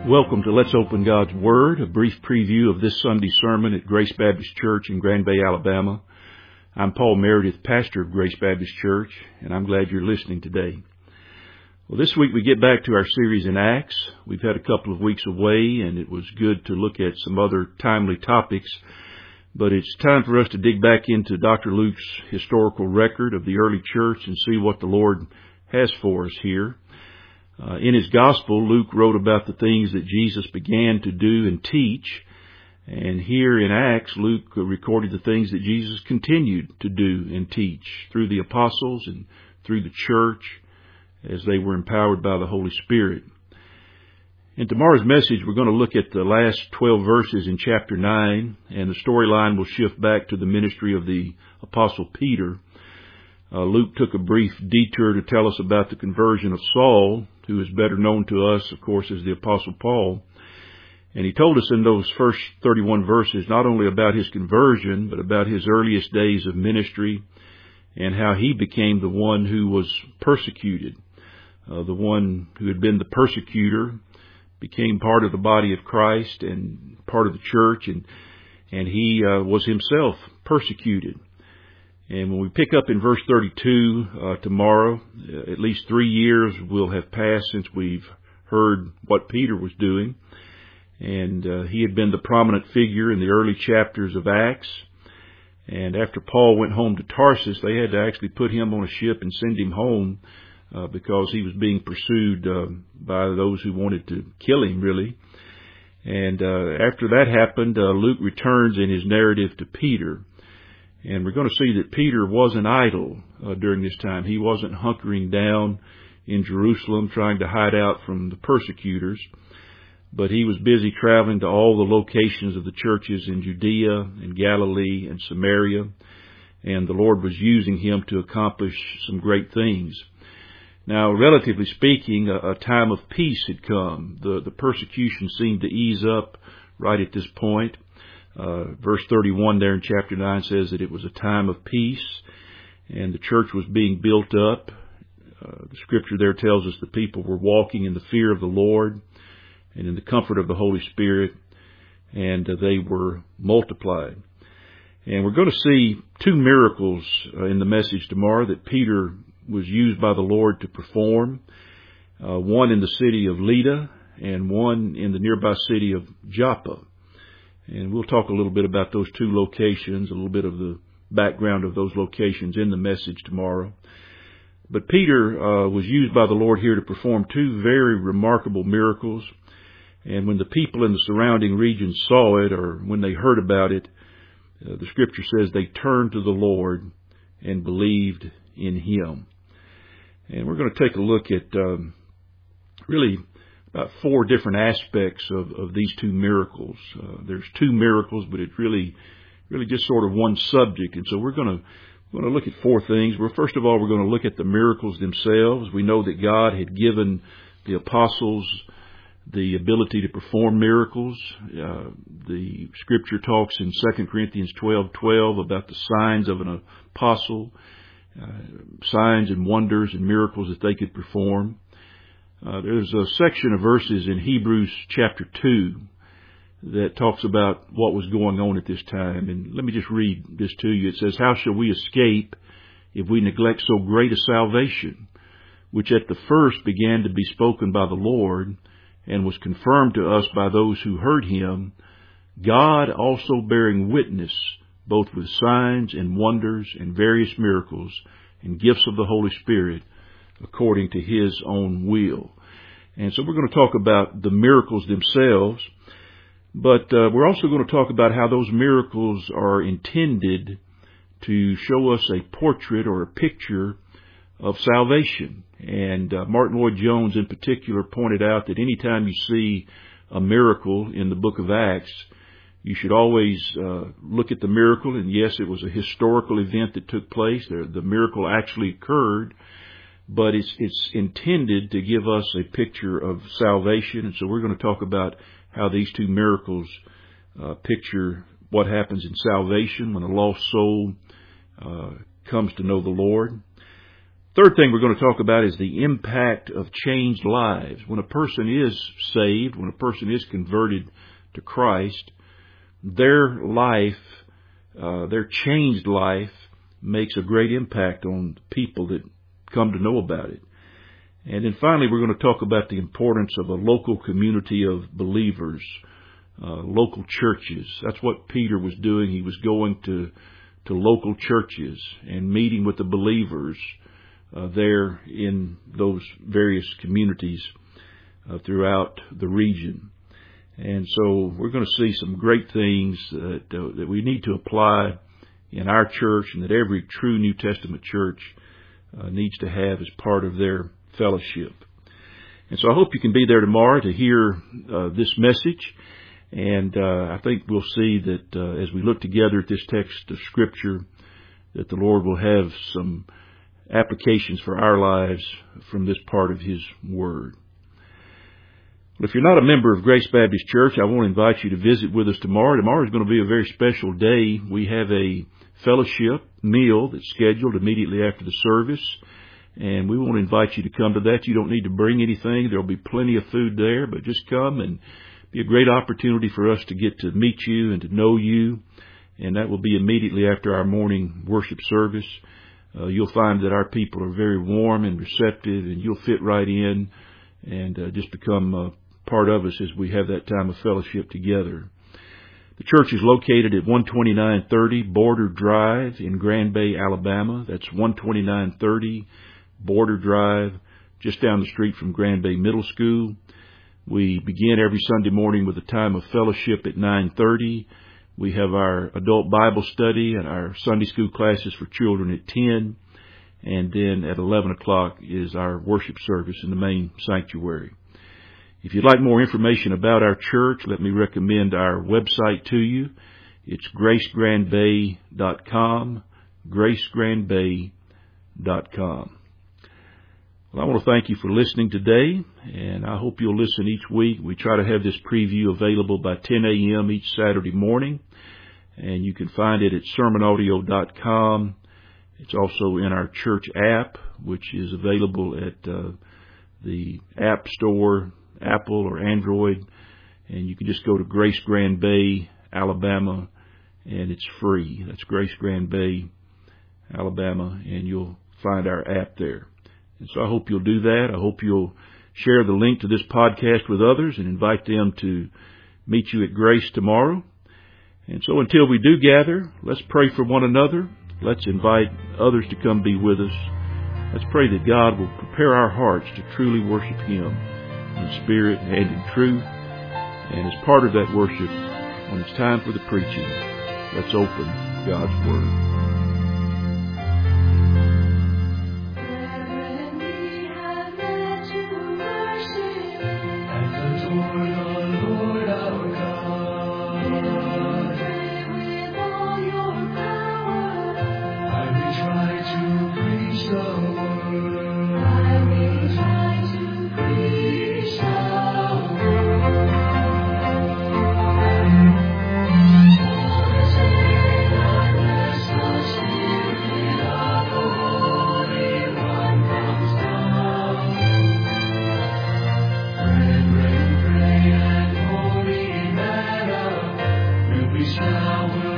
Welcome to Let's Open God's Word, a brief preview of this Sunday's sermon at Grace Baptist Church in Grand Bay, Alabama. I'm Paul Meredith, pastor of Grace Baptist Church, and I'm glad you're listening today. Well, this week we get back to our series in Acts. We've had a couple of weeks away, and it was good to look at some other timely topics, but it's time for us to dig back into Dr. Luke's historical record of the early church and see what the Lord has for us here. In his gospel, Luke wrote about the things that Jesus began to do and teach. And here in Acts, Luke recorded the things that Jesus continued to do and teach through the apostles and through the church as they were empowered by the Holy Spirit. In tomorrow's message, we're going to look at the last 12 verses in chapter 9, and the storyline will shift back to the ministry of the Apostle Peter. Luke took a brief detour to tell us about the conversion of Saul, who is better known to us, of course, as the Apostle Paul. And he told us in those first 31 verses not only about his conversion, but about his earliest days of ministry and how he became the one who was persecuted. The one who had been the persecutor became part of the body of Christ and part of the church, and he was himself persecuted. And when we pick up in verse 32 tomorrow, at least 3 years will have passed since we've heard what Peter was doing. And he had been the prominent figure in the early chapters of Acts. And after Paul went home to Tarsus, they had to actually put him on a ship and send him home because he was being pursued by those who wanted to kill him, really. And after that happened, Luke returns in his narrative to Peter. And we're going to see that Peter wasn't idle during this time. He wasn't hunkering down in Jerusalem trying to hide out from the persecutors, but he was busy traveling to all the locations of the churches in Judea and Galilee and Samaria, and the Lord was using him to accomplish some great things. Now, relatively speaking, a time of peace had come. The persecution seemed to ease up right at this point. Verse 31 there in chapter 9 says that it was a time of peace, and the church was being built up. The scripture there tells us the people were walking in the fear of the Lord and in the comfort of the Holy Spirit, and they were multiplied. And we're going to see two miracles in the message tomorrow that Peter was used by the Lord to perform, one in the city of Lydda and one in the nearby city of Joppa. And we'll talk a little bit about those two locations, a little bit of the background of those locations in the message tomorrow. But Peter was used by the Lord here to perform two very remarkable miracles. And when the people in the surrounding region saw it, or when they heard about it, the scripture says they turned to the Lord and believed in Him. And we're going to take a look at really about four different aspects of these two miracles. There's two miracles, but it's really just sort of one subject. And so we're going to look at four things. Well, first of all, we're going to look at the miracles themselves. We know that God had given the apostles the ability to perform miracles. The scripture talks in 2 Corinthians 12:12 about the signs of an apostle, signs and wonders and miracles that they could perform. There's a section of verses in Hebrews chapter 2 that talks about what was going on at this time. And let me just read this to you. It says, "How shall we escape if we neglect so great a salvation, which at the first began to be spoken by the Lord, and was confirmed to us by those who heard Him, God also bearing witness, both with signs and wonders and various miracles and gifts of the Holy Spirit, according to His own will." And so we're going to talk about the miracles themselves, but we're also going to talk about how those miracles are intended to show us a portrait or a picture of salvation. And Martin Lloyd-Jones in particular pointed out that anytime you see a miracle in the book of Acts, you should always look at the miracle. And yes, it was a historical event that took place. The miracle actually occurred, but it's intended to give us a picture of salvation. And so we're going to talk about how these two miracles picture what happens in salvation when a lost soul comes to know the Lord. Third thing we're going to talk about is the impact of changed lives. When a person is saved, when a person is converted to Christ, their life, their changed life, makes a great impact on people that come to know about it. And then finally, we're going to talk about the importance of a local community of believers, local churches. That's what Peter was doing. He was going to local churches and meeting with the believers there in those various communities throughout the region. And so we're going to see some great things that we need to apply in our church and that every true New Testament church needs to have as part of their fellowship. And so I hope you can be there tomorrow to hear this message. And I think we'll see that as we look together at this text of Scripture, that the Lord will have some applications for our lives from this part of His Word. Well, if you're not a member of Grace Baptist Church, I want to invite you to visit with us tomorrow. Tomorrow is going to be a very special day. We have a fellowship meal that's scheduled immediately after the service, and we want to invite you to come to that. You don't need to bring anything. There'll be plenty of food there, but just come, and be a great opportunity for us to get to meet you and to know you, and that will be immediately after our morning worship service. You'll find that our people are very warm and receptive, and you'll fit right in and just become part of us as we have that time of fellowship together. The church is located at 12930 Border Drive in Grand Bay, Alabama. That's 12930 Border Drive, just down the street from Grand Bay Middle School. We begin every Sunday morning with a time of fellowship at 9:30. We have our adult Bible study and our Sunday school classes for children at 10. And then at 11 o'clock is our worship service in the main sanctuary. If you'd like more information about our church, let me recommend our website to you. It's gracegrandbay.com, gracegrandbay.com. Well, I want to thank you for listening today, and I hope you'll listen each week. We try to have this preview available by 10 a.m. each Saturday morning, and you can find it at sermonaudio.com. It's also in our church app, which is available at the App Store, Apple or Android, and you can just go to Grace Grand Bay, Alabama, and it's free. That's Grace Grand Bay, Alabama, and you'll find our app there. And so I hope you'll do that. I hope you'll share the link to this podcast with others and invite them to meet you at Grace tomorrow. And so until we do gather, let's pray for one another. Let's invite others to come be with us. Let's pray that God will prepare our hearts to truly worship Him in spirit and in truth. And as part of that worship, when it's time for the preaching, let's open God's Word. Shower.